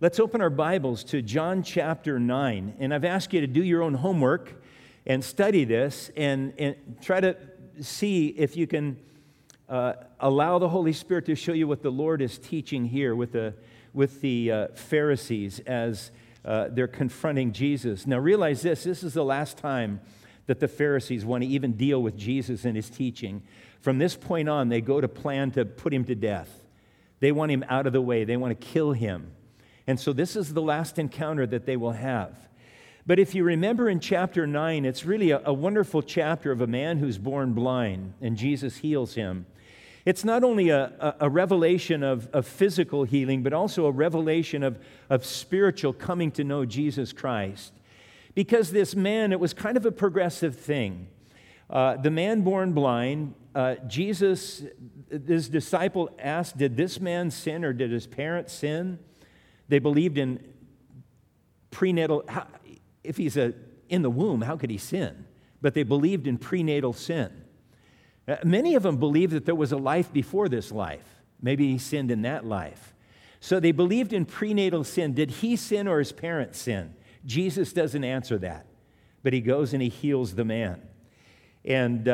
Let's open our Bibles to John chapter 9. And I've asked you to do your own homework and study this and try to see if you can allow the Holy Spirit to show you what the Lord is teaching here with the Pharisees as they're confronting Jesus. Now realize this is the last time that the Pharisees want to even deal with Jesus and his teaching. From this point on, they go to plan to put him to death. They want him out of the way. They want to kill him. And so this is the last encounter that they will have. But if you remember in chapter 9, it's really a wonderful chapter of a man who's born blind, and Jesus heals him. It's not only a revelation of physical healing, but also a revelation of spiritual coming to know Jesus Christ. Because this man, it was kind of a progressive thing. The man born blind, Jesus, his disciple asked, did this man sin or did his parents sin? They believed in prenatal, if he's in the womb, how could he sin? But they believed in prenatal sin. Many of them believed that there was a life before this life. Maybe he sinned in that life. So they believed in prenatal sin. Did he sin or his parents sin? Jesus doesn't answer that, but he goes and he heals the man. And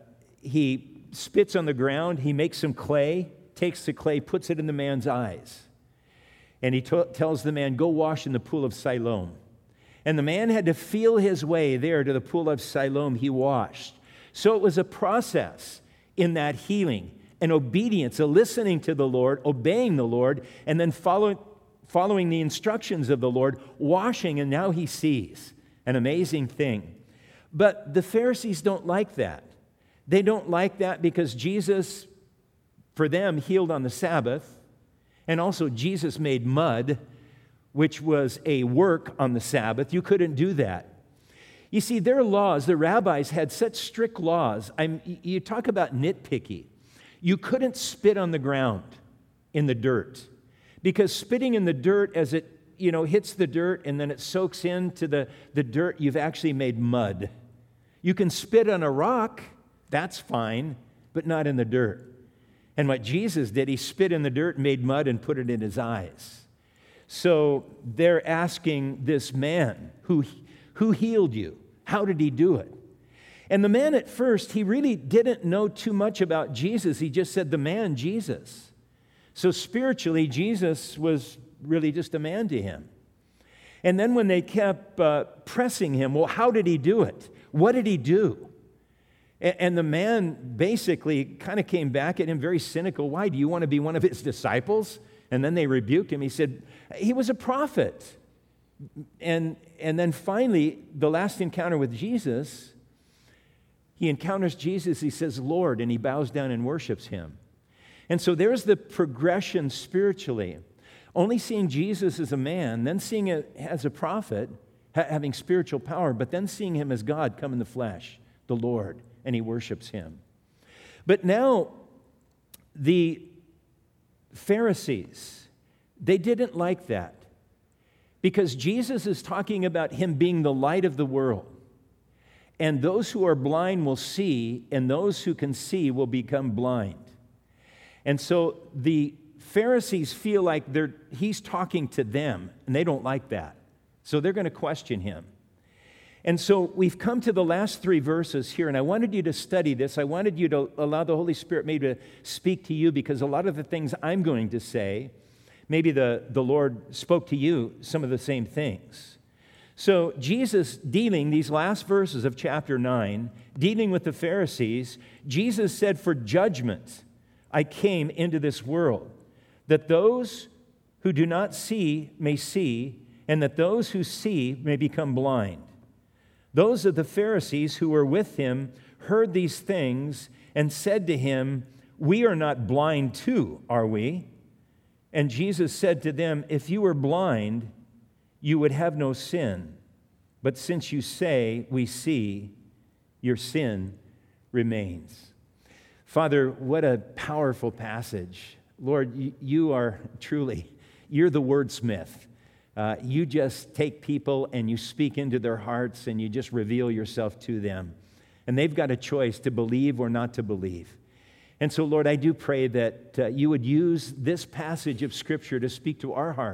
he spits on the ground, he makes some clay, takes the clay, puts it in the man's eyes. And he tells the man, go wash in the pool of Siloam. And the man had to feel his way there to the pool of Siloam. He washed. So it was a process in that healing, an obedience, a listening to the Lord, obeying the Lord, and then following the instructions of the Lord, washing, and now he sees. An amazing thing. But the Pharisees don't like that. They don't like that because Jesus, for them, healed on the Sabbath, and also Jesus made mud, which was a work on the Sabbath. You couldn't do that. You see, their laws, the rabbis had such strict laws. You talk about nitpicky. You couldn't spit on the ground in the dirt, because spitting in the dirt as it hits the dirt and then it soaks into the dirt, you've actually made mud. You can spit on a rock, that's fine, but not in the dirt. And what Jesus did, he spit in the dirt, made mud, and put it in his eyes. So they're asking this man, who healed you? How did he do it? And the man at first, he really didn't know too much about Jesus. He just said, the man, Jesus. So spiritually, Jesus was really just a man to him. And then when they kept pressing him, well, how did he do it? What did he do? And the man basically kind of came back at him very cynical. Why? Do you want to be one of his disciples? And then they rebuked him. He said, he was a prophet. And then finally, the last encounter with Jesus, he encounters Jesus. He says, Lord, and he bows down and worships him. And so there's the progression spiritually. Only seeing Jesus as a man, then seeing it as a prophet, having spiritual power, but then seeing him as God come in the flesh, the Lord, and he worships him. But now, the Pharisees, they didn't like that, because Jesus is talking about him being the light of the world. And those who are blind will see, and those who can see will become blind. And so the Pharisees feel like he's talking to them, and they don't like that. So they're going to question him. And so we've come to the last 3 verses here, and I wanted you to study this. I wanted you to allow the Holy Spirit maybe to speak to you, because a lot of the things I'm going to say, maybe the Lord spoke to you some of the same things. So Jesus, dealing these last verses of chapter 9, dealing with the Pharisees, Jesus said, for judgment I came into this world, that those who do not see may see, and that those who see may become blind. Those of the Pharisees who were with him heard these things and said to him, we are not blind too, are we? And Jesus said to them, if you were blind, you would have no sin. But since you say, we see, your sin remains. Father, what a powerful passage. Lord, you are truly, you're the wordsmith. You just take people and you speak into their hearts and you just reveal yourself to them. And they've got a choice to believe or not to believe. And so, Lord, I do pray that you would use this passage of Scripture to speak to our hearts,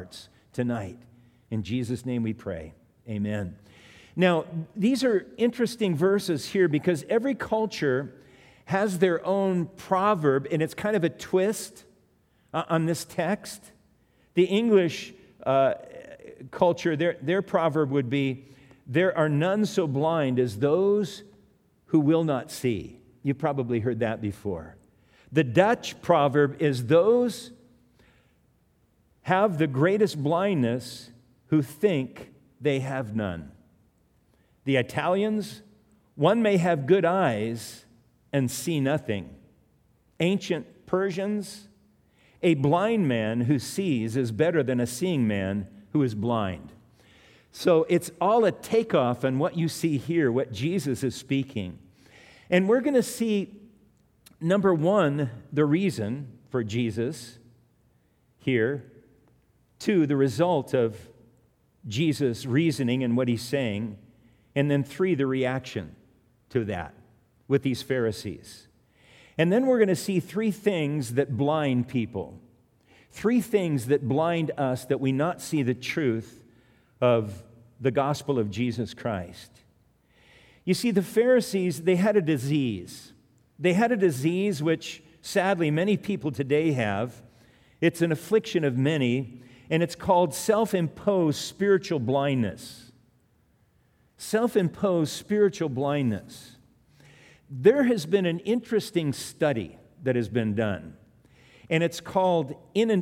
tonight. In Jesus' name we pray. Amen. Now, these are interesting verses here because every culture has their own proverb, and it's kind of a twist on this text. The English culture, their proverb would be, "There are none so blind as those who will not see." You've probably heard that before. The Dutch proverb is, "Those have the greatest blindness who think they have none." The Italians, "One may have good eyes and see nothing." Ancient Persians, "A blind man who sees is better than a seeing man who is blind." So it's all a takeoff on what you see here, what Jesus is speaking. And we're going to see, number one, the reason for Jesus here. Two, the result of Jesus' reasoning and what he's saying. And then three, the reaction to that with these Pharisees. And then we're going to see three things that blind people. Three things that blind us, that we not see the truth of the gospel of Jesus Christ. You see, the Pharisees, they had a disease. They had a disease which, sadly, many people today have. It's an affliction of many, and it's called self-imposed spiritual blindness. Self-imposed spiritual blindness. There has been an interesting study that has been done, and it's called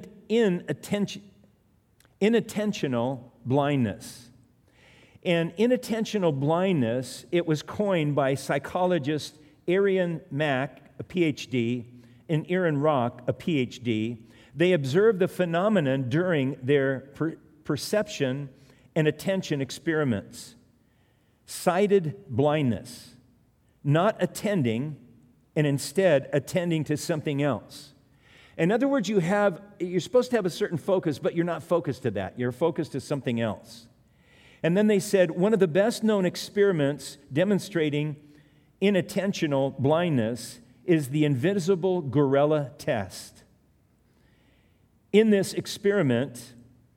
inattentional blindness. And inattentional blindness, it was coined by psychologist Arian Mack, a PhD, and Aaron Rock, a PhD. They observed the phenomenon during their perception and attention experiments. Sighted blindness, not attending, and instead attending to something else. In other words, you're supposed to have a certain focus, but you're not focused to that. You're focused to something else. And then they said one of the best known experiments demonstrating inattentional blindness is the invisible gorilla test. In this experiment,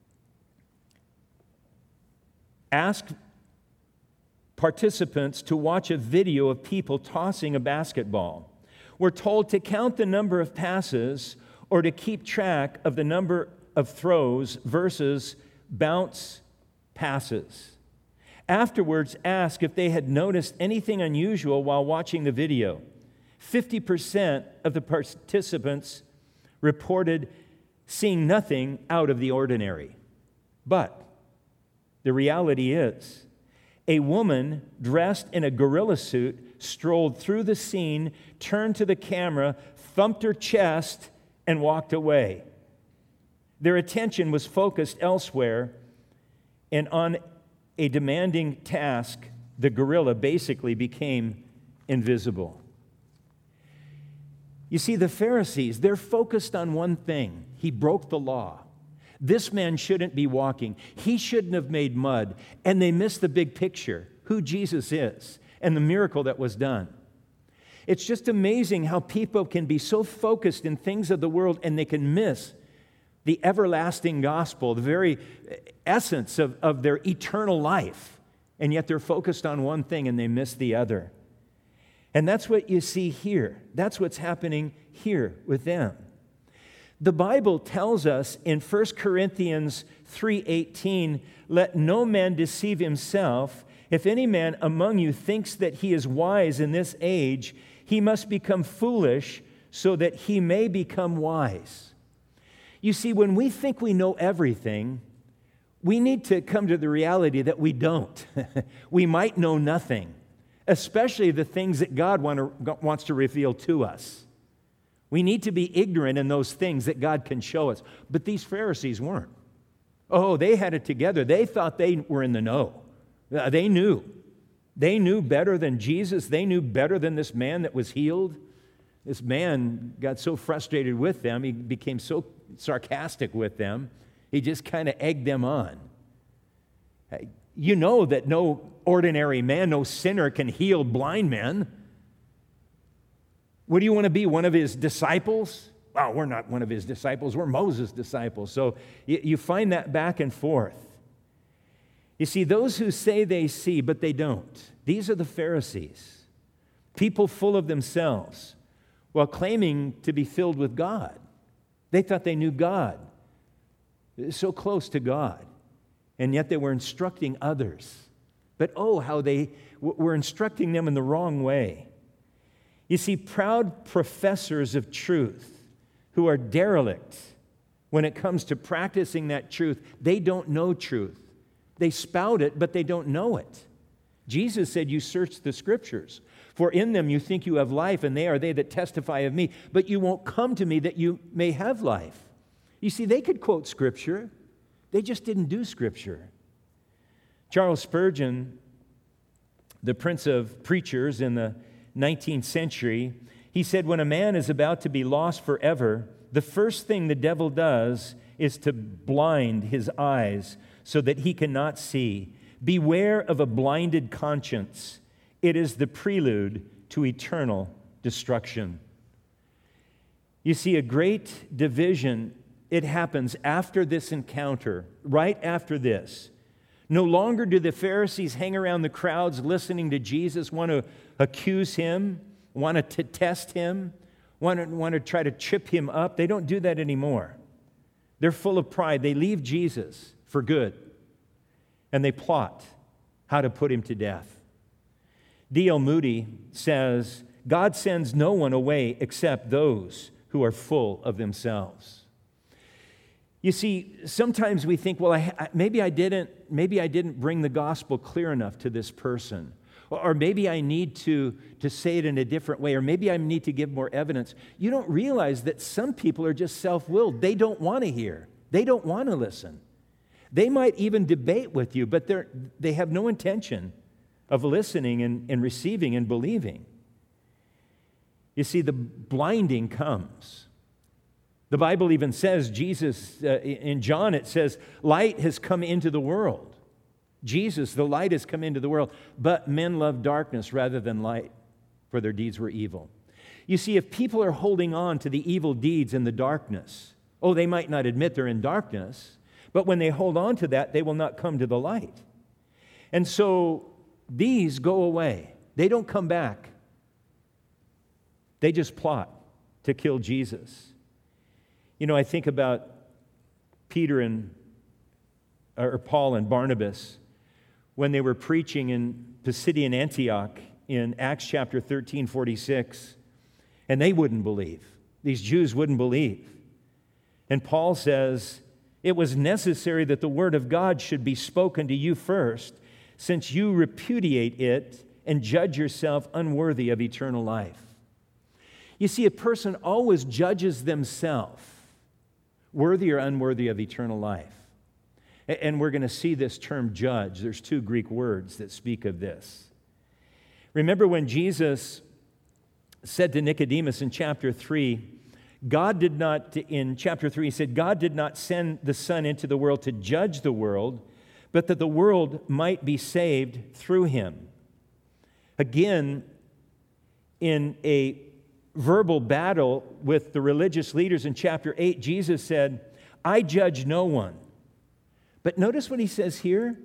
ask participants to watch a video of people tossing a basketball. We're told to count the number of passes or to keep track of the number of throws versus bounce passes. Afterwards, ask if they had noticed anything unusual while watching the video. 50% of the participants reported seeing nothing out of the ordinary. But the reality is, a woman dressed in a gorilla suit strolled through the scene, turned to the camera, thumped her chest, and walked away. Their attention was focused elsewhere, and on a demanding task, the gorilla basically became invisible. You see, the Pharisees, they're focused on one thing. He broke the law. This man shouldn't be walking. He shouldn't have made mud. And they miss the big picture, who Jesus is and the miracle that was done. It's just amazing how people can be so focused in things of the world and they can miss the everlasting gospel, the very essence of their eternal life. And yet they're focused on one thing and they miss the other. And that's what you see here. That's what's happening here with them. The Bible tells us in 1 Corinthians 3:18, "Let no man deceive himself. If any man among you thinks that he is wise in this age, he must become foolish so that he may become wise." You see, when we think we know everything, we need to come to the reality that we don't. We might know nothing, especially the things that God wants to reveal to us. We need to be ignorant in those things that God can show us. But these Pharisees weren't. Oh, they had it together. They thought they were in the know. They knew. They knew better than Jesus. They knew better than this man that was healed. This man got so frustrated with them. He became so sarcastic with them. He just kind of egged them on. You know that no ordinary man, no sinner can heal blind men. What do you want to be, one of his disciples? Well, we're not one of his disciples. We're Moses' disciples. So you find that back and forth. You see, those who say they see, but they don't. These are the Pharisees, people full of themselves, while claiming to be filled with God. They thought they knew God, so close to God, and yet they were instructing others. But oh, how they were instructing them in the wrong way. You see, proud professors of truth who are derelict when it comes to practicing that truth, they don't know truth. They spout it, but they don't know it. Jesus said, you search the Scriptures, for in them you think you have life, and they are they that testify of me, but you won't come to me that you may have life. You see, they could quote Scripture. They just didn't do Scripture. Charles Spurgeon, the prince of preachers in the 19th century, he said, when a man is about to be lost forever, the first thing the devil does is to blind his eyes so that he cannot see. Beware of a blinded conscience. It is the prelude to eternal destruction. You see, a great division, it happens after this encounter, right after this. No longer do the Pharisees hang around the crowds listening to Jesus, want to accuse him, want to test him, want to try to trip him up. They don't do that anymore. They're full of pride. They leave Jesus for good, and they plot how to put him to death. D.L. Moody says, God sends no one away except those who are full of themselves. You see, sometimes we think, well, maybe I didn't bring the gospel clear enough to this person. Or maybe I need to say it in a different way. Or maybe I need to give more evidence. You don't realize that some people are just self-willed. They don't want to hear. They don't want to listen. They might even debate with you, but they have no intention of listening and receiving and believing. You see, the blinding comes. The Bible even says, in John it says, light has come into the world. Jesus, the light has come into the world, but men love darkness rather than light, for their deeds were evil. You see, if people are holding on to the evil deeds in the darkness, they might not admit they're in darkness, but when they hold on to that, they will not come to the light. And so these go away. They don't come back. They just plot to kill Jesus. You know, I think about Paul and Barnabas when they were preaching in Pisidian Antioch in Acts chapter 13, 46, and they wouldn't believe. These Jews wouldn't believe. And Paul says, it was necessary that the word of God should be spoken to you first, since you repudiate it and judge yourself unworthy of eternal life. You see, a person always judges themselves worthy or unworthy of eternal life. And we're going to see this term judge. There's two Greek words that speak of this. Remember when Jesus said to Nicodemus in chapter 3, in chapter 3, he said, God did not send the Son into the world to judge the world, but that the world might be saved through him. Again, in a verbal battle with the religious leaders in chapter 8, Jesus said, I judge no one. But notice what he says here.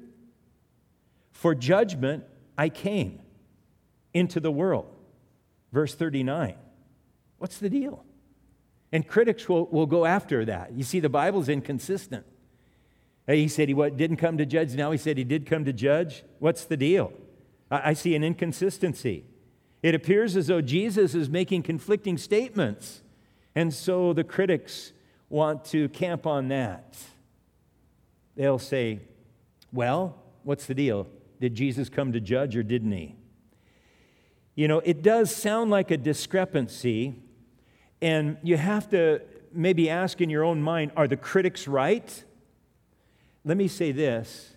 For judgment I came into the world. Verse 39. What's the deal? And critics will go after that. You see, the Bible's inconsistent. He said he didn't come to judge. Now he said he did come to judge. What's the deal? I see an inconsistency. It appears as though Jesus is making conflicting statements. And so the critics want to camp on that. They'll say, well, what's the deal? Did Jesus come to judge or didn't he? You know, it does sound like a discrepancy, and you have to maybe ask in your own mind, are the critics right? Let me say this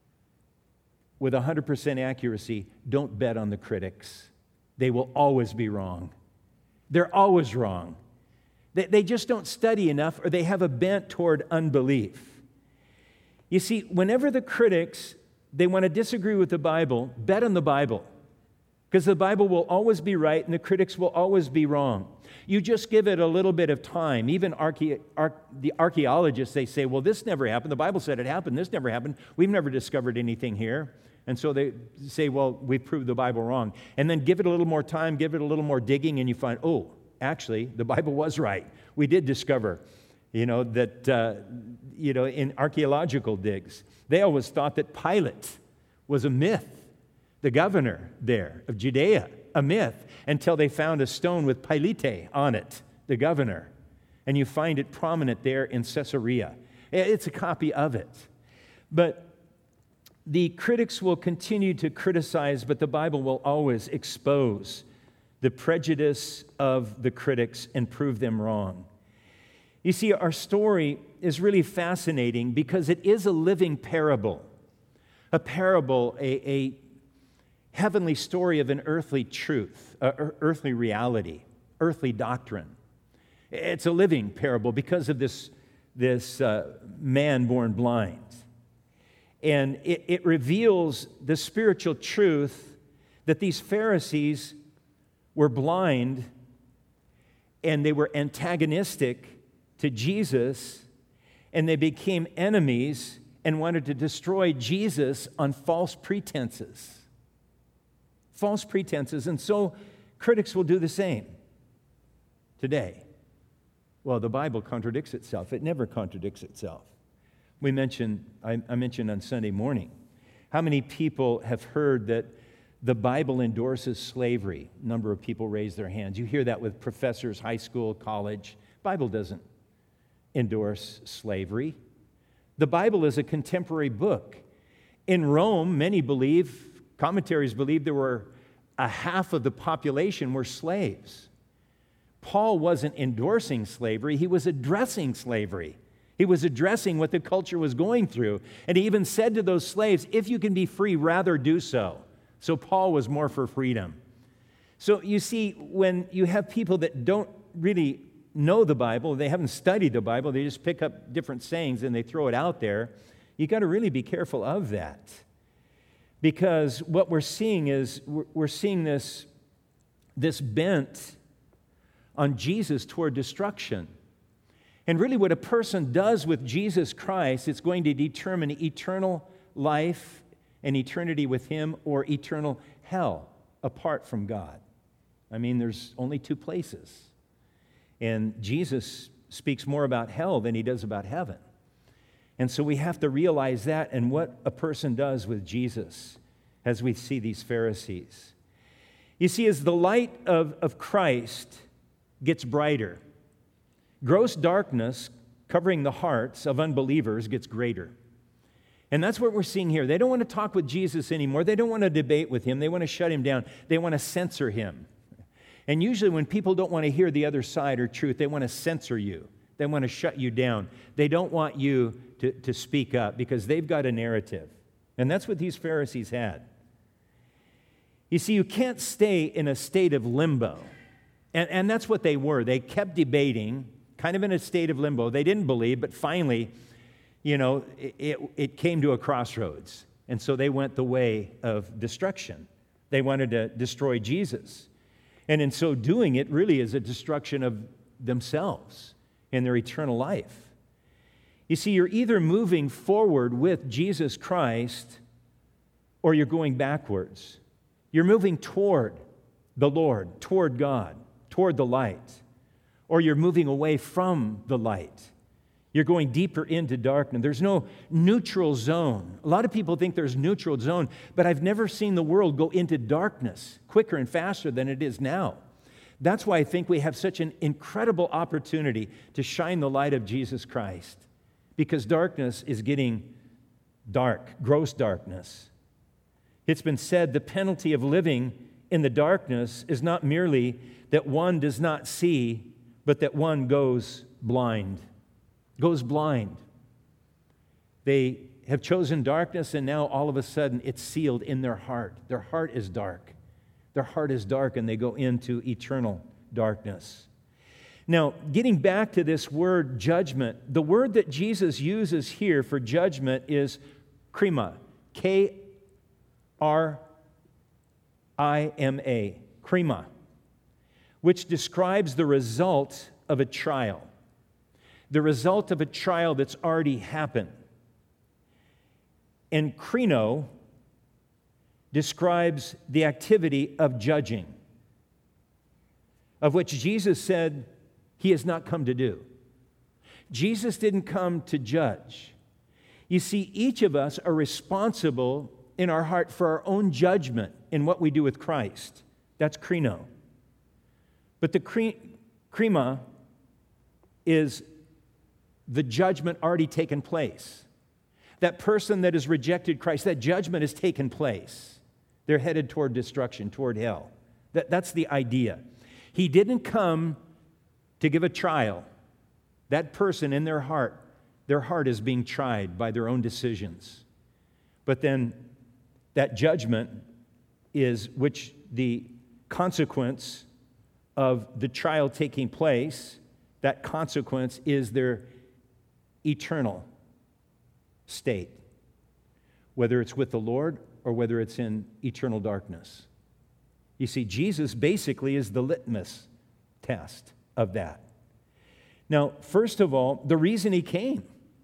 with 100% accuracy, don't bet on the critics. They will always be wrong. They're always wrong. They just don't study enough, or they have a bent toward unbelief. You see, whenever the critics, they want to disagree with the Bible, bet on the Bible. Because the Bible will always be right and the critics will always be wrong. You just give it a little bit of time. Even the archaeologists, they say, well, this never happened. The Bible said it happened. This never happened. We've never discovered anything here. And so they say, well, we proved the Bible wrong. And then give it a little more time, give it a little more digging, and you find, oh, actually, the Bible was right. We did discover, that, in archaeological digs. They always thought that Pilate was a myth, the governor there of Judea, a myth, until they found a stone with Pilate on it, the governor. And you find it prominent there in Caesarea. It's a copy of it. But the critics will continue to criticize, but the Bible will always expose the prejudice of the critics and prove them wrong. You see, our story is really fascinating because it is a living parable. A parable, a heavenly story of an earthly truth, earthly reality, earthly doctrine. It's a living parable because of this man born blind. And it reveals the spiritual truth that these Pharisees were blind and they were antagonistic to Jesus, and they became enemies and wanted to destroy Jesus on false pretenses. False pretenses. And so critics will do the same today. Well, the Bible contradicts itself. It never contradicts itself. I mentioned on Sunday morning, how many people have heard that the Bible endorses slavery? A number of people raise their hands. You hear that with professors, high school, college. The Bible doesn't endorse slavery. The Bible is a contemporary book. In Rome, many believe, commentaries believe, there were a half of the population were slaves. Paul wasn't endorsing slavery, he was addressing slavery. He was addressing what the culture was going through. And he even said to those slaves, if you can be free, rather do so. So Paul was more for freedom. So you see, when you have people that don't really know the Bible, they haven't studied the Bible, they just pick up different sayings and they throw it out there, you got to really be careful of that. Because what we're seeing is, we're seeing this bent on Jesus toward destruction. And really what a person does with Jesus Christ, it's going to determine eternal life and eternity with Him or eternal hell apart from God. I mean, there's only two places. And Jesus speaks more about hell than He does about heaven. And so we have to realize that and what a person does with Jesus as we see these Pharisees. You see, as the light of Christ gets brighter, gross darkness covering the hearts of unbelievers gets greater. And that's what we're seeing here. They don't want to talk with Jesus anymore. They don't want to debate with Him. They want to shut Him down. They want to censor Him. And usually when people don't want to hear the other side or truth, they want to censor you. They want to shut you down. They don't want you to speak up because they've got a narrative. And that's what these Pharisees had. You see, you can't stay in a state of limbo. And that's what they were. They kept debating, kind of in a state of limbo. They didn't believe, but finally, it came to a crossroads. And so they went the way of destruction. They wanted to destroy Jesus. And in so doing, it really is a destruction of themselves and their eternal life. You see, you're either moving forward with Jesus Christ or you're going backwards. You're moving toward the Lord, toward God, toward the light, or you're moving away from the light. You're going deeper into darkness. There's no neutral zone. A lot of people think there's neutral zone, but I've never seen the world go into darkness quicker and faster than it is now. That's why I think we have such an incredible opportunity to shine the light of Jesus Christ, because darkness is getting dark, gross darkness. It's been said the penalty of living in the darkness is not merely that one does not see, but that one goes blind. Goes blind. They have chosen darkness, and now all of a sudden it's sealed in their heart. Their heart is dark. Their heart is dark, and they go into eternal darkness. Now, getting back to this word judgment, the word that Jesus uses here for judgment is krima, K-R-I-M-A. I-M-A, krima, which describes the result of a trial. The result of a trial that's already happened. And krino describes the activity of judging, of which Jesus said he has not come to do. Jesus didn't come to judge. You see, each of us are responsible in our heart for our own judgment in what we do with Christ. That's krino. But the krima is the judgment already taken place. That person that has rejected Christ, that judgment has taken place. They're headed toward destruction, toward hell. That's the idea. He didn't come to give a trial. That person in their heart is being tried by their own decisions. But then that judgment is which the consequence of the trial taking place, that consequence is their eternal state, whether it's with the Lord or whether it's in eternal darkness. You see, Jesus basically is the litmus test of that. Now, first of all, the reason he came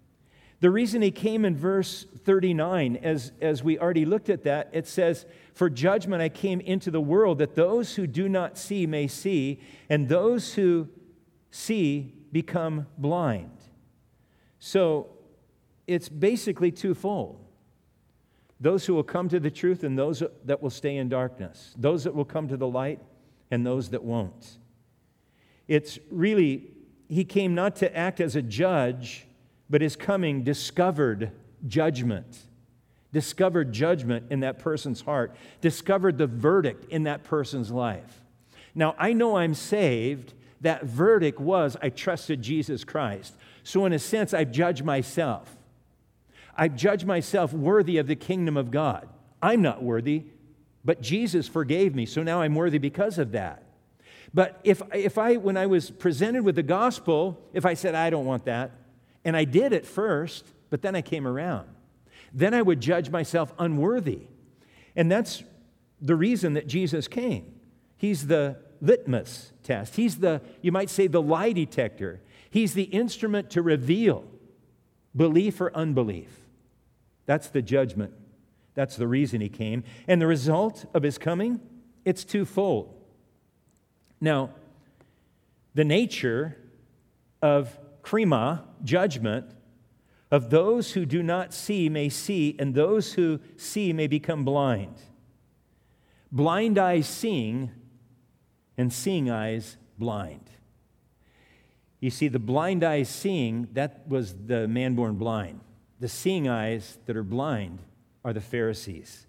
in verse 39, as we already looked at that, it says, "For judgment I came into the world, that those who do not see may see, and those who see become blind." So it's basically twofold. Those who will come to the truth and those that will stay in darkness. Those that will come to the light and those that won't. It's really, he came not to act as a judge, but his coming discovered judgment. Discovered judgment in that person's heart. Discovered the verdict in that person's life. Now, I know I'm saved. That verdict was, I trusted Jesus Christ. So in a sense, I've judged myself. I've judged myself worthy of the kingdom of God. I'm not worthy, but Jesus forgave me, so now I'm worthy because of that. But if I, when I was presented with the gospel, if I said, I don't want that, and I did at first, but then I came around, then I would judge myself unworthy. And that's the reason that Jesus came. He's the litmus test. He's the, you might say, the lie detector. He's the instrument to reveal belief or unbelief. That's the judgment. That's the reason he came. And the result of his coming, it's twofold. Now, the nature of krima, judgment, of those who do not see may see, and those who see may become blind. Blind eyes seeing, and seeing eyes blind. You see, the blind eyes seeing, that was the man born blind. The seeing eyes that are blind are the Pharisees.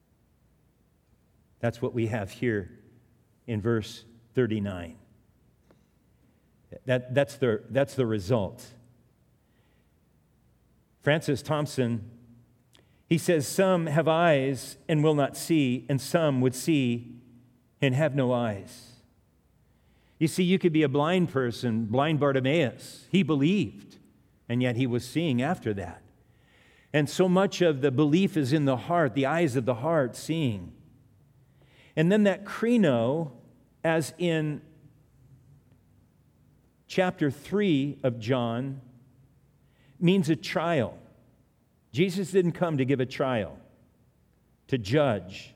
That's what we have here in verse 39. That's the result. Francis Thompson, he says, some have eyes and will not see, and some would see and have no eyes. You see, you could be a blind person, blind Bartimaeus. He believed, and yet he was seeing after that. And so much of the belief is in the heart, the eyes of the heart, seeing. And then that krino, as in chapter 3 of John, means a trial. Jesus didn't come to give a trial, to judge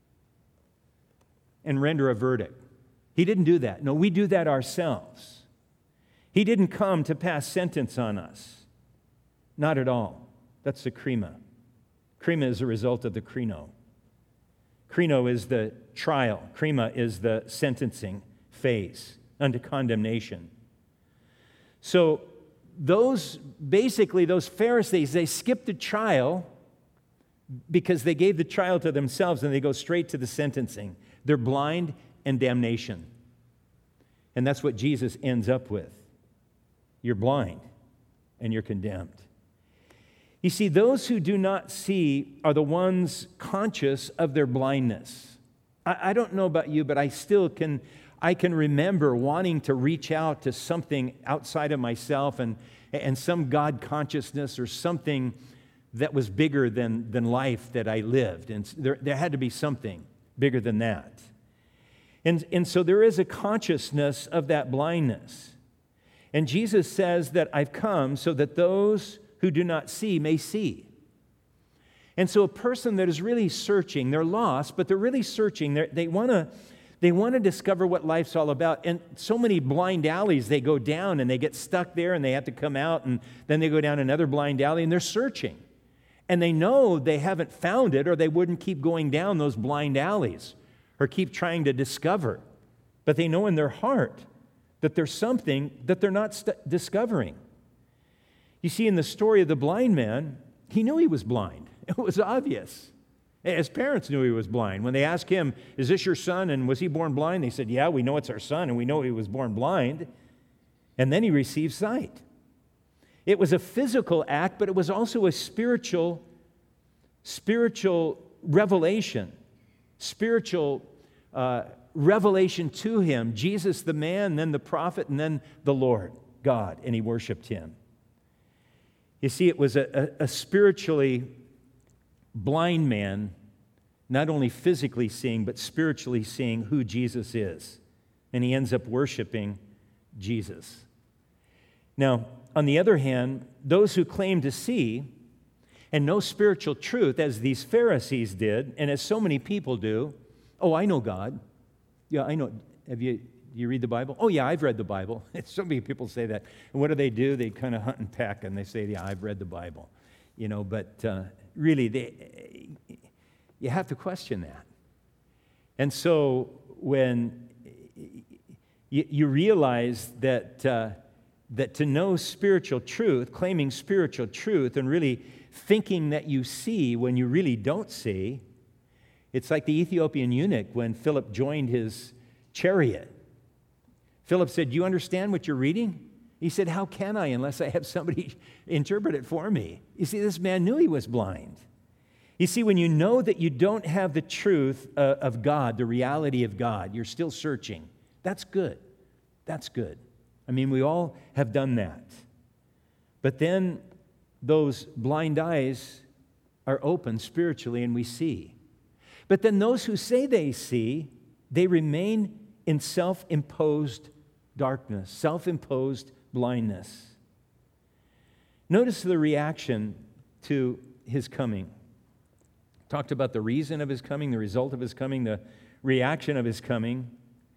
and render a verdict. He didn't do that. No, we do that ourselves. He didn't come to pass sentence on us. Not at all. That's the krima. Krima is a result of the krino. Krino is the trial. Krima is the sentencing phase unto condemnation. So those Pharisees, they skipped the trial because they gave the trial to themselves and they go straight to the sentencing. They're blind and damnation. And that's what Jesus ends up with. You're blind and you're condemned. You see, those who do not see are the ones conscious of their blindness. I don't know about you, but I can remember wanting to reach out to something outside of myself and some God consciousness or something that was bigger than life that I lived. And there had to be something. bigger than that. And so there is a consciousness of that blindness. And Jesus says that I've come so that those who do not see may see. And so a person that is really searching, they're lost, but they're really searching. They want to discover what life's all about. And so many blind alleys they go down and they get stuck there and they have to come out, and then they go down another blind alley and they're searching. And they know they haven't found it, or they wouldn't keep going down those blind alleys or keep trying to discover. But they know in their heart that there's something that they're not discovering. You see, in the story of the blind man, he knew he was blind. It was obvious. His parents knew he was blind. When they asked him, is this your son, and was he born blind? They said, yeah, we know it's our son, and we know he was born blind. And then he received sight. It was a physical act, but it was also a spiritual revelation, spiritual revelation to him. Jesus, the man, then the prophet, and then the Lord, God, and he worshiped him. You see, it was a spiritually blind man, not only physically seeing, but spiritually seeing who Jesus is. And he ends up worshiping Jesus. Now, on the other hand, those who claim to see and know spiritual truth, as these Pharisees did, and as so many people do, oh, I know God. Yeah, I know. You read the Bible? Oh, yeah, I've read the Bible. So many people say that. And what do? They kind of hunt and peck, and they say, yeah, I've read the Bible. But really, you have to question that. And so when you realize that to know spiritual truth, claiming spiritual truth, and really thinking that you see when you really don't see, it's like the Ethiopian eunuch when Philip joined his chariot. Philip said, do you understand what you're reading? He said, how can I unless I have somebody interpret it for me? You see, this man knew he was blind. You see, when you know that you don't have the truth of God, the reality of God, you're still searching. That's good. That's good. I mean, we all have done that. But then those blind eyes are open spiritually and we see. But then those who say they see, they remain in self-imposed darkness, self-imposed blindness. Notice the reaction to his coming. Talked about the reason of his coming, the result of his coming, the reaction of his coming.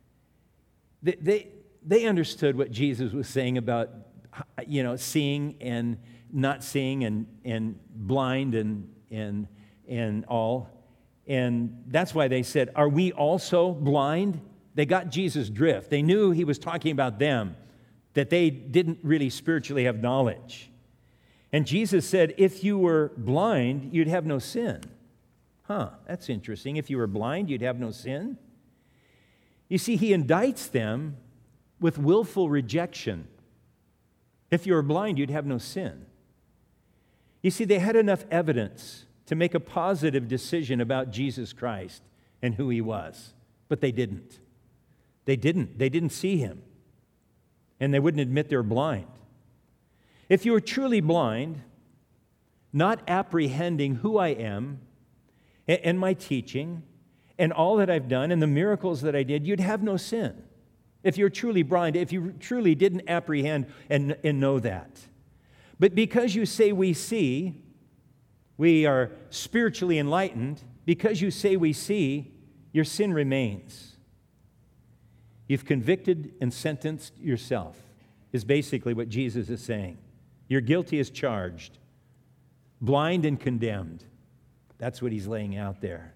They understood what Jesus was saying about, seeing and not seeing and blind and all. And that's why they said, are we also blind? They got Jesus' drift. They knew he was talking about them, that they didn't really spiritually have knowledge. And Jesus said, if you were blind, you'd have no sin. That's interesting. If you were blind, you'd have no sin. You see, he indicts them with willful rejection. If you were blind, you'd have no sin. You see, they had enough evidence to make a positive decision about Jesus Christ and who he was, but they didn't. They didn't see him, and they wouldn't admit they're blind. If you were truly blind, not apprehending who I am and my teaching and all that I've done and the miracles that I did, you'd have no sin. If you're truly blind, if you truly didn't apprehend and know that. But because you say we see, we are spiritually enlightened, because you say we see, your sin remains. You've convicted and sentenced yourself, is basically what Jesus is saying. You're guilty as charged, blind and condemned. That's what he's laying out there.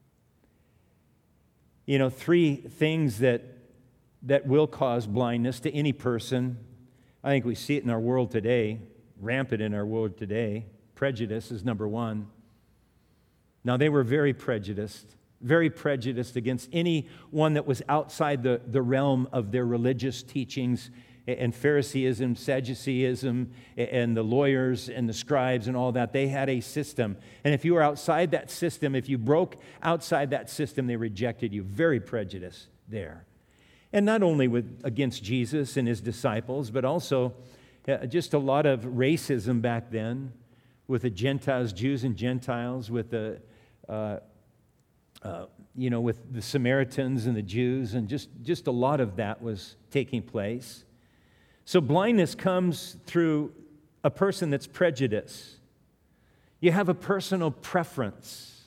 Three things that will cause blindness to any person. I think we see it in our world today, rampant in our world today. Prejudice is number one. Now, they were very prejudiced against anyone that was outside the realm of their religious teachings and Phariseeism, Sadduceeism, and the lawyers and the scribes and all that. They had a system. And if you were outside that system, if you broke outside that system, they rejected you. Very prejudiced there. And not only against Jesus and his disciples, but also just a lot of racism back then with the Gentiles, Jews and Gentiles, with the with the Samaritans and the Jews, and just a lot of that was taking place. So blindness comes through a person that's prejudiced. You have a personal preference.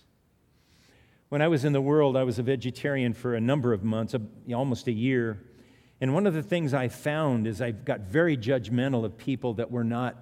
When I was in the world, I was a vegetarian for a number of months, almost a year. And one of the things I found is I got very judgmental of people that were not,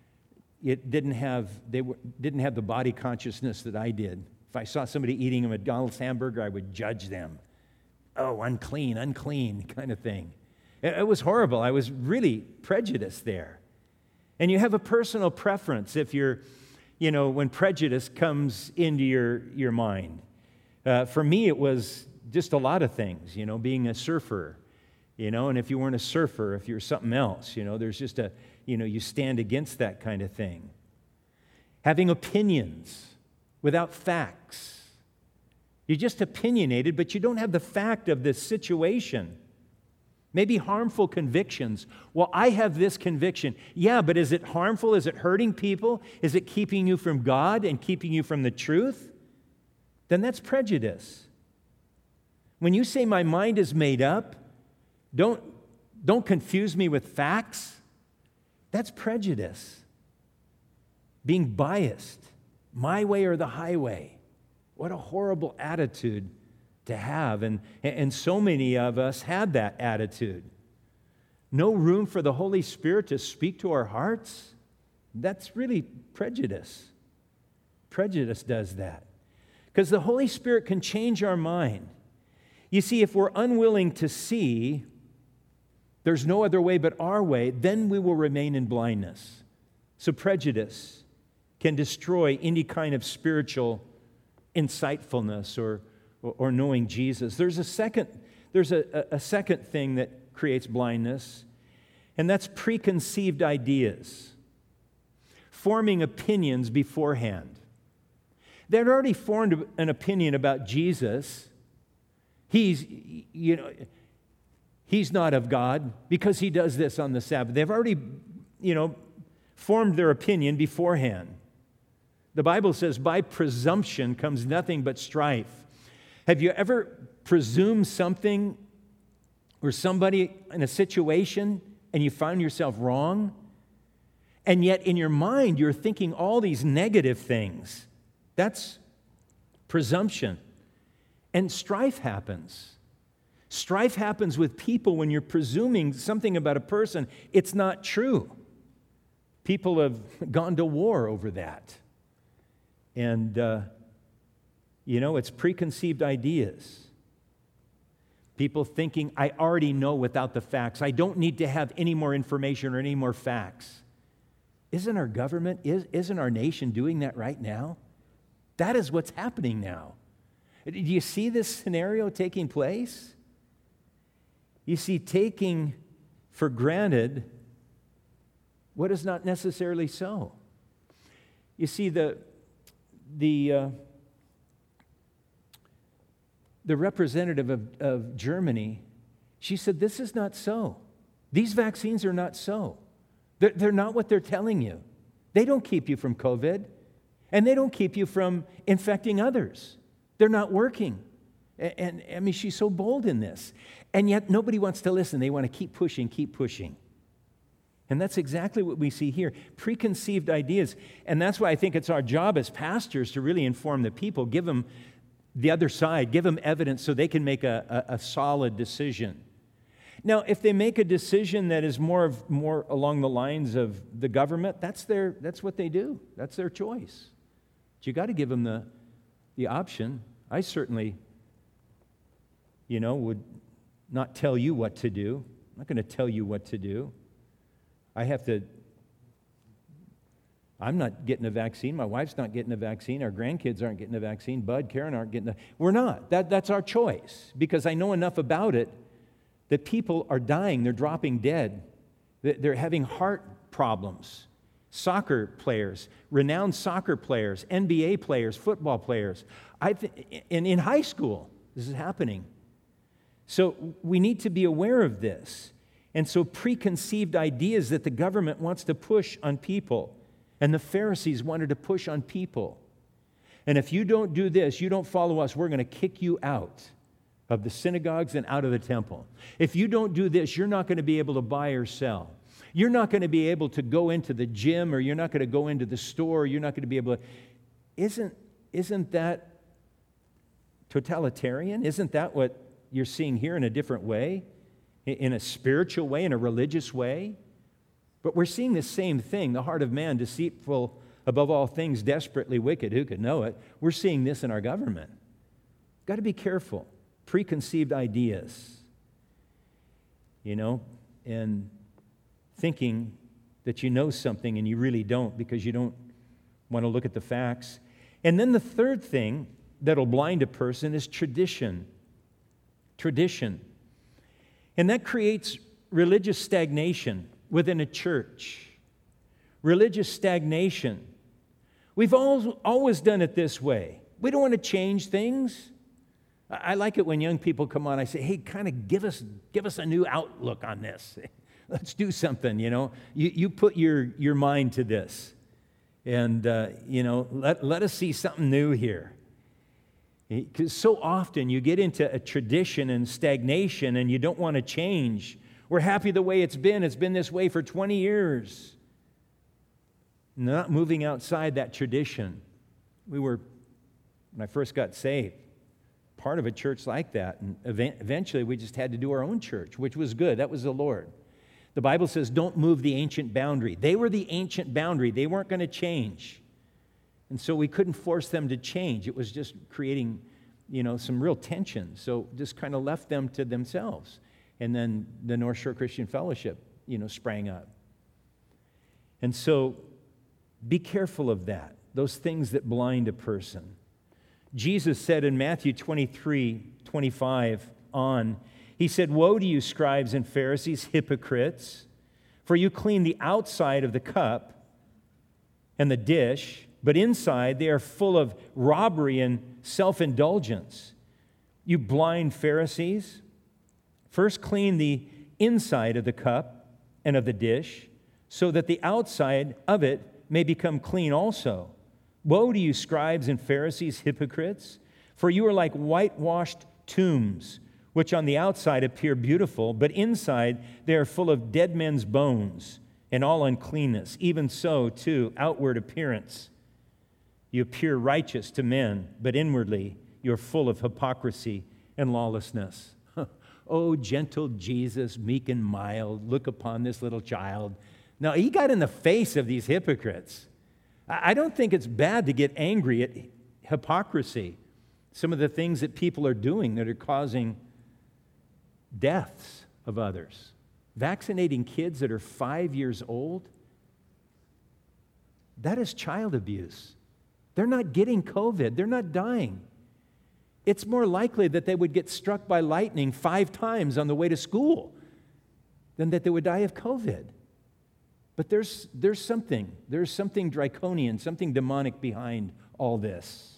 didn't have the body consciousness that I did. If I saw somebody eating a McDonald's hamburger, I would judge them. Oh, unclean kind of thing. It was horrible. I was really prejudiced there. And you have a personal preference if you're, when prejudice comes into your mind. For me, it was just a lot of things, being a surfer, and if you weren't a surfer, if you're something else, there's just you stand against that kind of thing. Having opinions without facts. You're just opinionated, but you don't have the fact of the situation. Maybe harmful convictions. Well, I have this conviction. Yeah, but is it harmful? Is it hurting people? Is it keeping you from God and keeping you from the truth? Then that's prejudice. When you say my mind is made up, don't confuse me with facts. That's prejudice. Being biased. My way or the highway. What a horrible attitude to have. And so many of us had that attitude. No room for the Holy Spirit to speak to our hearts. That's really prejudice. Prejudice does that. Because the Holy Spirit can change our mind. You see, if we're unwilling to see, there's no other way but our way, then we will remain in blindness. So prejudice can destroy any kind of spiritual insightfulness or knowing Jesus. There's a second thing that creates blindness, and that's preconceived ideas, forming opinions beforehand. They'd already formed an opinion about Jesus. He's not of God because he does this on the Sabbath. They've already, formed their opinion beforehand. The Bible says, by presumption comes nothing but strife. Have you ever presumed something or somebody in a situation and you found yourself wrong? And yet in your mind, you're thinking all these negative things. That's presumption. And strife happens. Strife happens with people when you're presuming something about a person. It's not true. People have gone to war over that. And, it's preconceived ideas. People thinking, I already know without the facts. I don't need to have any more information or any more facts. Isn't our government, isn't our nation doing that right now? That is what's happening now. Do you see this scenario taking place? You see, taking for granted what is not necessarily so. You see, the representative of Germany, she said, this is not so. These vaccines are not so. They're not what they're telling you. They don't keep you from COVID, and they don't keep you from infecting others. They're not working. And I mean, she's so bold in this. And yet nobody wants to listen. They want to keep pushing. And that's exactly what we see here. Preconceived ideas. And that's why I think it's our job as pastors to really inform the people, give them the other side, give them evidence so they can make a solid decision. Now, if they make a decision that is more along the lines of the government, that's what they do. That's their choice. But you got to give them the option. I certainly, would not tell you what to do. I'm not going to tell you what to do. I'm not getting a vaccine. My wife's not getting a vaccine. Our grandkids aren't getting a vaccine. Bud, Karen aren't getting We're not. That's our choice because I know enough about it that people are dying. They're dropping dead. They're having heart problems. Soccer players, renowned soccer players, NBA players, football players. And in high school, this is happening. So we need to be aware of this. And so preconceived ideas that the government wants to push on people, and the Pharisees wanted to push on people. And if you don't do this, you don't follow us, we're going to kick you out of the synagogues and out of the temple. If you don't do this, you're not going to be able to buy or sell. You're not going to be able to go into the gym, or you're not going to go into the store. You're not going to be able to. Isn't that totalitarian? Isn't that what you're seeing here in a different way? In a spiritual way, in a religious way? But we're seeing the same thing. The heart of man, deceitful above all things, desperately wicked. Who could know it? We're seeing this in our government. Got to be careful. Preconceived ideas, and thinking that you know something and you really don't because you don't want to look at the facts. And then the third thing that'll blind a person is tradition. Tradition. And that creates religious stagnation within a church. Religious stagnation. We've always done it this way. We don't want to change things. I like it when young people come on. I say, hey, kind of give us a new outlook on this. Let's do something, You put your mind to this. And, let us see something new here. Because so often you get into a tradition and stagnation and you don't want to change. We're happy the way it's been. It's been this way for 20 years. Not moving outside that tradition. When I first got saved, part of a church like that. And eventually we just had to do our own church, which was good. That was the Lord. The Bible says, don't move the ancient boundary. They were the ancient boundary. They weren't going to change. And so we couldn't force them to change. It was just creating, some real tension. So just kind of left them to themselves. And then the North Shore Christian Fellowship, sprang up. And so be careful of that, those things that blind a person. Jesus said in Matthew 23:25 on, he said, woe to you, scribes and Pharisees, hypocrites, for you clean the outside of the cup and the dish, but inside they are full of robbery and self-indulgence. You blind Pharisees, first clean the inside of the cup and of the dish, so that the outside of it may become clean also. Woe to you, scribes and Pharisees, hypocrites, for you are like whitewashed tombs, which on the outside appear beautiful, but inside they are full of dead men's bones and all uncleanness. Even so, too, outward appearance. You appear righteous to men, but inwardly you're full of hypocrisy and lawlessness. Oh, gentle Jesus, meek and mild, look upon this little child. Now, he got in the face of these hypocrites. I don't think it's bad to get angry at hypocrisy, some of the things that people are doing that are causing deaths of others. Vaccinating kids that are 5 years old, that is child abuse. They're not getting COVID. They're not dying. It's more likely that they would get struck by lightning 5 times on the way to school than that they would die of COVID. But there's something draconian, something demonic behind all this.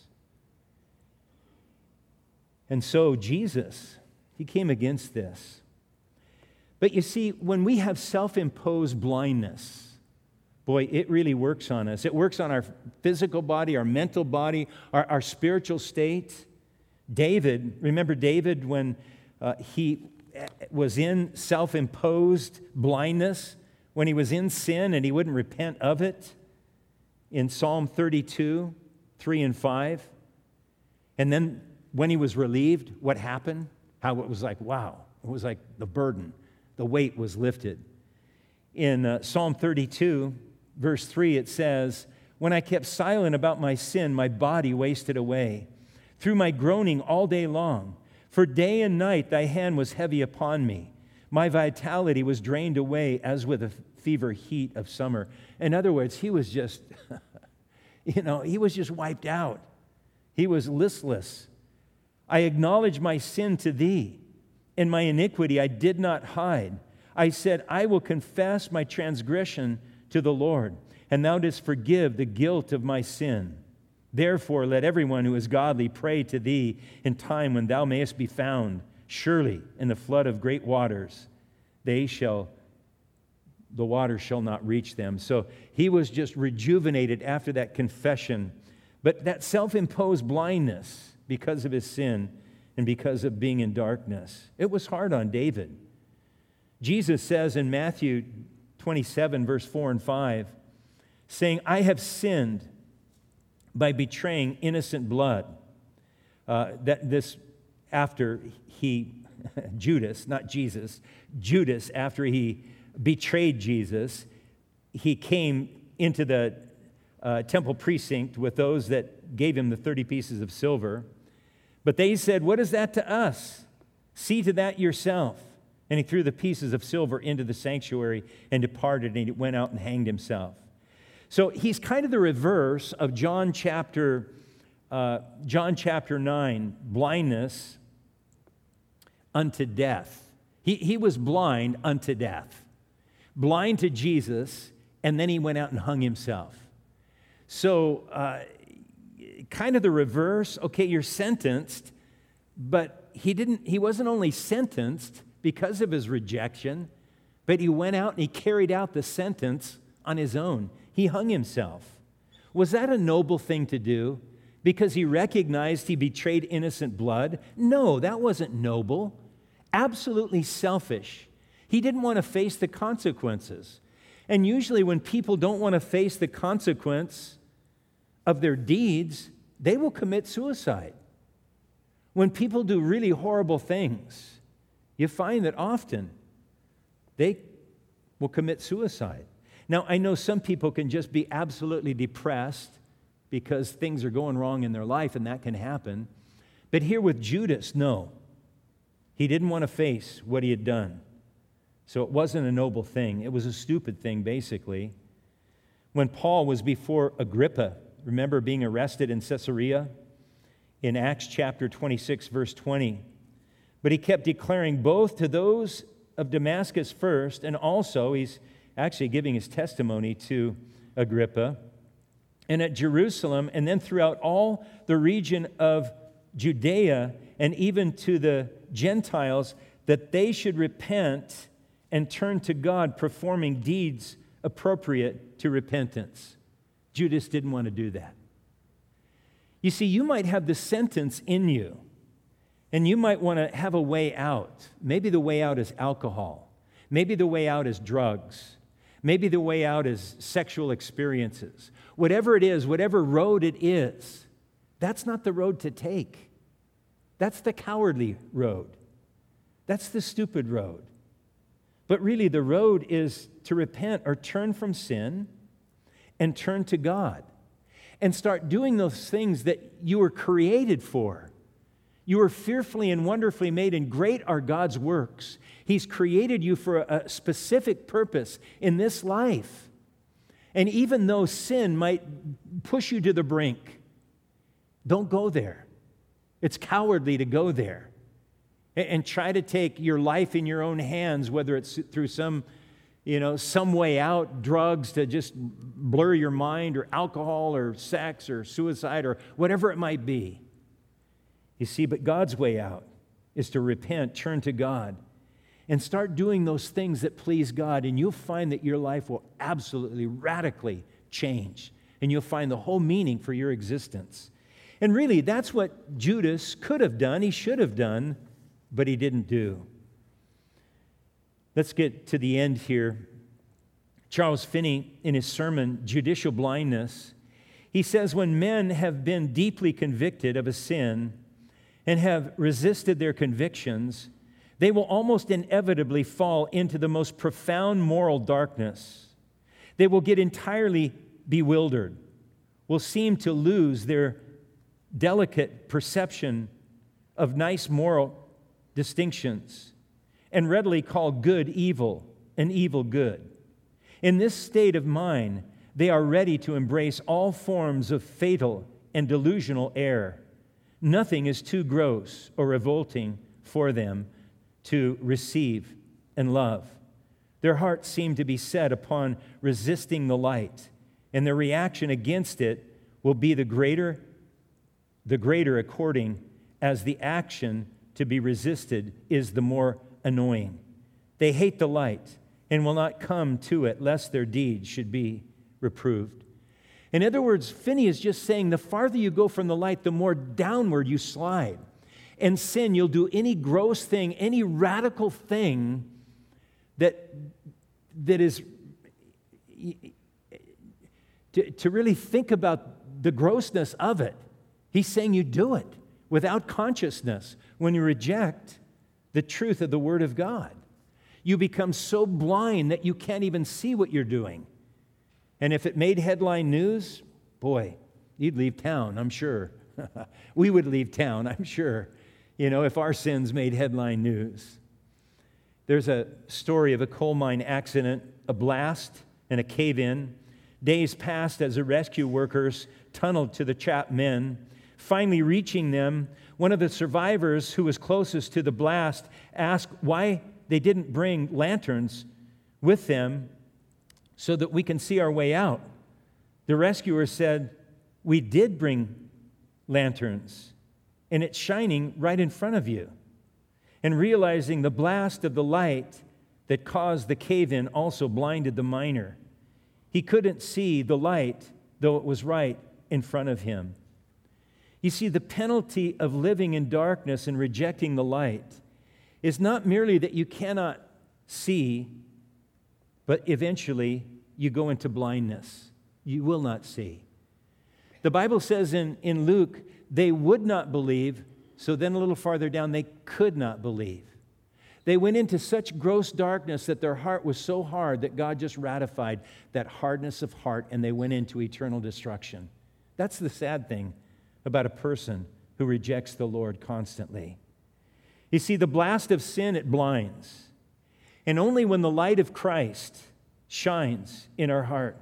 And so Jesus, he came against this. But you see, when we have self-imposed blindness, boy, it really works on us. It works on our physical body, our mental body, our spiritual state. Remember David when he was in self-imposed blindness? When he was in sin and he wouldn't repent of it, in Psalm 32, 3 and 5. And then when he was relieved, what happened? How it was like, wow, it was like the burden, the weight was lifted. In Psalm 32, verse 3, it says, when I kept silent about my sin, my body wasted away through my groaning all day long. For day and night thy hand was heavy upon me. My vitality was drained away as with a fever heat of summer. In other words, he was just, he was just wiped out. He was listless. I acknowledged my sin to thee, and my iniquity I did not hide. I said, I will confess my transgression to the Lord, and thou didst forgive the guilt of my sin. Therefore, let everyone who is godly pray to thee in time when thou mayest be found. Surely in the flood of great waters, the water shall not reach them. So he was just rejuvenated after that confession But that self-imposed blindness because of his sin and because of being in darkness, it was hard on David. Jesus says in Matthew 27, verse 4 and 5, saying, I have sinned by betraying innocent blood. After he, Judas, not Jesus, Judas, after he betrayed Jesus, he came into the temple precinct with those that gave him the 30 pieces of silver. But they said, what is that to us? See to that yourself. And he threw the pieces of silver into the sanctuary and departed, and he went out and hanged himself. So he's kind of the reverse of John chapter 9, blindness unto death. He was blind unto death. Blind to Jesus, and then he went out and hung himself. So kind of the reverse. Okay, you're sentenced, but he wasn't only sentenced because of his rejection, but he went out and he carried out the sentence on his own. He hung himself. Was that a noble thing to do because he recognized he betrayed innocent blood? No, that wasn't noble. Absolutely selfish. He didn't want to face the consequences. And usually when people don't want to face the consequence of their deeds, they will commit suicide. When people do really horrible things, you find that often they will commit suicide. Now, I know some people can just be absolutely depressed because things are going wrong in their life, and that can happen. But here with Judas, no. He didn't want to face what he had done. So it wasn't a noble thing. It was a stupid thing, basically. When Paul was before Agrippa, remember being arrested in Caesarea? In Acts chapter 26, verse 20. But he kept declaring both to those of Damascus first, and also he's actually giving his testimony to Agrippa, and at Jerusalem, and then throughout all the region of Judea, and even to the Gentiles, that they should repent and turn to God, performing deeds appropriate to repentance. Judas didn't want to do that. You see, you might have the sentence in you, and you might want to have a way out. Maybe the way out is alcohol. Maybe the way out is drugs. Maybe the way out is sexual experiences. Whatever it is, whatever road it is, that's not the road to take. That's the cowardly road. That's the stupid road. But really, the road is to repent or turn from sin and turn to God and start doing those things that you were created for. You were fearfully and wonderfully made, and great are God's works. He's created you for a specific purpose in this life. And even though sin might push you to the brink, don't go there. It's cowardly to go there and try to take your life in your own hands, whether it's through some way out, drugs to just blur your mind, or alcohol, or sex, or suicide, or whatever it might be. You see, but God's way out is to repent, turn to God, and start doing those things that please God, and you'll find that your life will absolutely, radically change, and you'll find the whole meaning for your existence. And really, that's what Judas could have done, he should have done, but he didn't do. Let's get to the end here. Charles Finney, in his sermon, Judicial Blindness, he says, when men have been deeply convicted of a sin and have resisted their convictions, they will almost inevitably fall into the most profound moral darkness. They will get entirely bewildered, will seem to lose their delicate perception of nice moral distinctions, and readily call good evil and evil good. In this state of mind, they are ready to embrace all forms of fatal and delusional error. Nothing is too gross or revolting for them to receive and love. Their hearts seem to be set upon resisting the light, and their reaction against it will be the greater according as the action to be resisted is the more annoying. They hate the light and will not come to it lest their deeds should be reproved. In other words, Finney is just saying the farther you go from the light, the more downward you slide. And sin, you'll do any gross thing, any radical thing that is, to really think about the grossness of it. He's saying you do it without consciousness when you reject the truth of the Word of God. You become so blind that you can't even see what you're doing. And if it made headline news, boy, you'd leave town, I'm sure. We would leave town, I'm sure, if our sins made headline news. There's a story of a coal mine accident, a blast, and a cave-in. Days passed as the rescue workers tunneled to the trapped men. Finally reaching them, one of the survivors who was closest to the blast asked why they didn't bring lanterns with them so that we can see our way out. The rescuer said, "We did bring lanterns, and it's shining right in front of you." And realizing the blast of the light that caused the cave-in also blinded the miner. He couldn't see the light, though it was right in front of him. You see, the penalty of living in darkness and rejecting the light is not merely that you cannot see, but eventually you go into blindness. You will not see. The Bible says in Luke, they would not believe, so then a little farther down, they could not believe. They went into such gross darkness that their heart was so hard that God just ratified that hardness of heart, and they went into eternal destruction. That's the sad thing about a person who rejects the Lord constantly. You see, the blast of sin, it blinds. And only when the light of Christ shines in our heart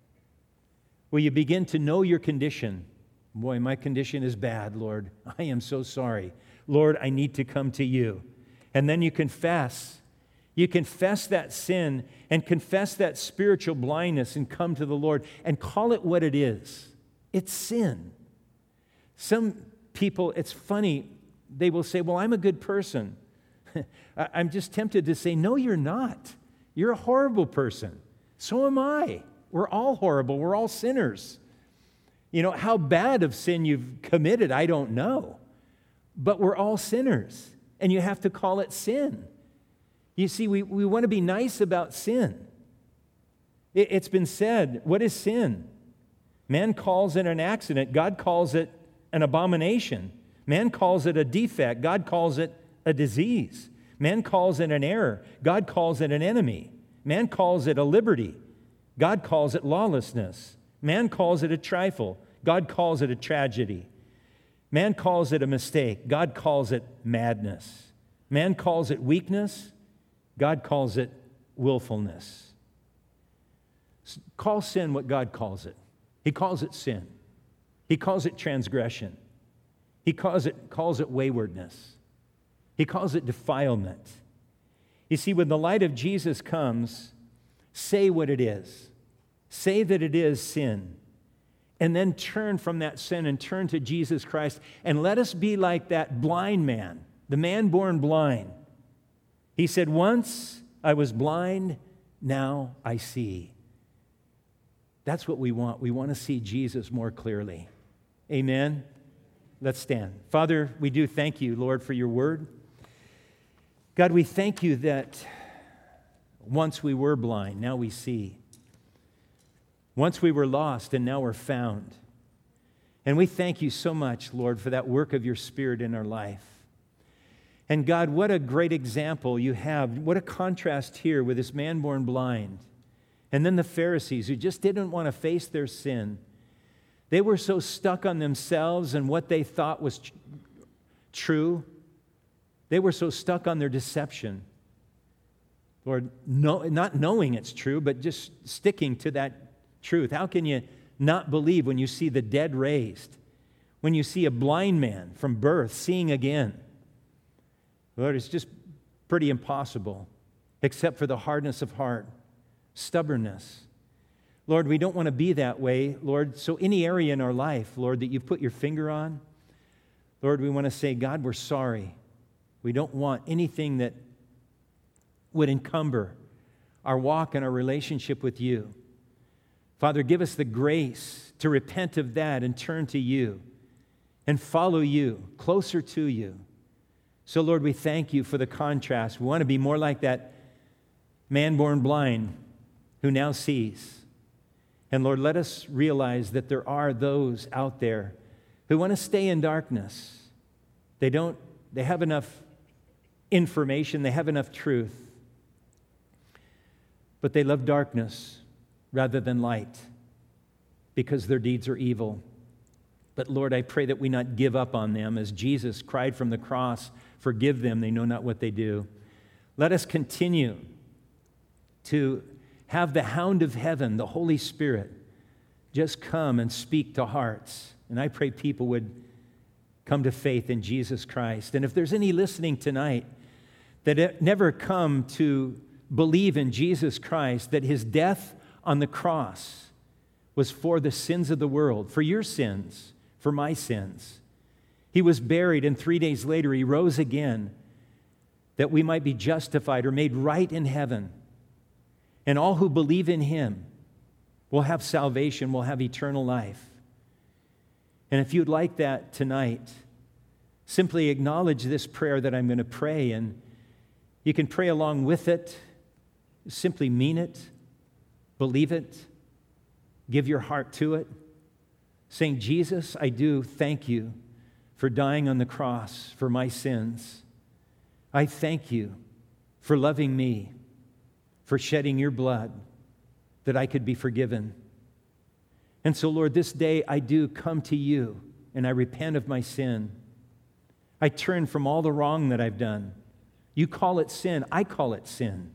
will you begin to know your condition. Boy, my condition is bad, Lord. I am so sorry. Lord, I need to come to you. And then you confess. You confess that sin and confess that spiritual blindness and come to the Lord and call it what it is. It's sin. Some people, it's funny, they will say, well, I'm a good person. I'm just tempted to say, no, you're not. You're a horrible person. So am I. We're all horrible. We're all sinners. How bad of sin you've committed, I don't know. But we're all sinners, and you have to call it sin. You see, we want to be nice about sin. It's been said, what is sin? Man calls it an accident. God calls it an abomination. Man calls it a defect. God calls it a disease. Man calls it an error. God calls it an enemy. Man calls it a liberty. God calls it lawlessness. Man calls it a trifle. God calls it a tragedy. Man calls it a mistake. God calls it madness. Man calls it weakness. God calls it willfulness. Call sin what God calls it. He calls it sin. He calls it transgression. He calls it waywardness. He calls it defilement. You see, when the light of Jesus comes, say what it is. Say that it is sin. And then turn from that sin and turn to Jesus Christ. And let us be like that blind man, the man born blind. He said, once I was blind, now I see. That's what we want. We want to see Jesus more clearly. Amen? Let's stand. Father, we do thank you, Lord, for your word. God, we thank you that once we were blind, now we see. Once we were lost, and now we're found. And we thank you so much, Lord, for that work of your Spirit in our life. And God, what a great example you have. What a contrast here with this man born blind. And then the Pharisees who just didn't want to face their sin. They were so stuck on themselves and what they thought was true. They were so stuck on their deception. Lord, not knowing it's true, but just sticking to that truth. How can you not believe when you see the dead raised? When you see a blind man from birth seeing again? Lord, it's just pretty impossible, except for the hardness of heart, stubbornness. Lord, we don't want to be that way, Lord. So any area in our life, Lord, that you've put your finger on, Lord, we want to say, God, we're sorry. We don't want anything that would encumber our walk and our relationship with you. Father, give us the grace to repent of that and turn to you and follow you, closer to you. So, Lord, we thank you for the contrast. We want to be more like that man born blind who now sees. And Lord, let us realize that there are those out there who want to stay in darkness. They have enough information, they have enough truth, but they love darkness rather than light because their deeds are evil. But Lord, I pray that we not give up on them as Jesus cried from the cross, "Forgive them, they know not what they do." Let us continue to have the hound of heaven, the Holy Spirit, just come and speak to hearts. And I pray people would come to faith in Jesus Christ. And if there's any listening tonight that never come to believe in Jesus Christ, that his death on the cross was for the sins of the world, for your sins, for my sins. He was buried, and 3 days later he rose again, that we might be justified or made right in heaven. And all who believe in him will have salvation, will have eternal life. And if you'd like that tonight, simply acknowledge this prayer that I'm going to pray, and you can pray along with it. Simply mean it, believe it, give your heart to it, saying, "Jesus, I do thank you for dying on the cross for my sins. I thank you for loving me, for shedding your blood that I could be forgiven. And so, Lord, this day I do come to you and I repent of my sin. I turn from all the wrong that I've done. You call it sin, I call it sin.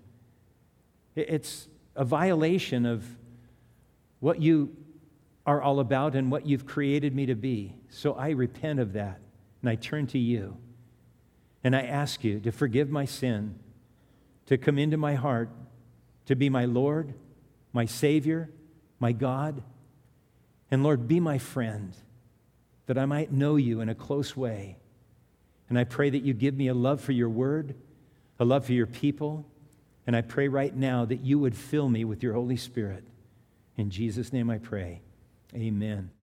It's a violation of what you are all about and what you've created me to be. So I repent of that and I turn to you. And I ask you to forgive my sin, to come into my heart, to be my Lord, my Savior, my God. And Lord, be my friend, that I might know you in a close way. And I pray that you give me a love for your word, a love for your people. And I pray right now that you would fill me with your Holy Spirit. In Jesus' name I pray. Amen.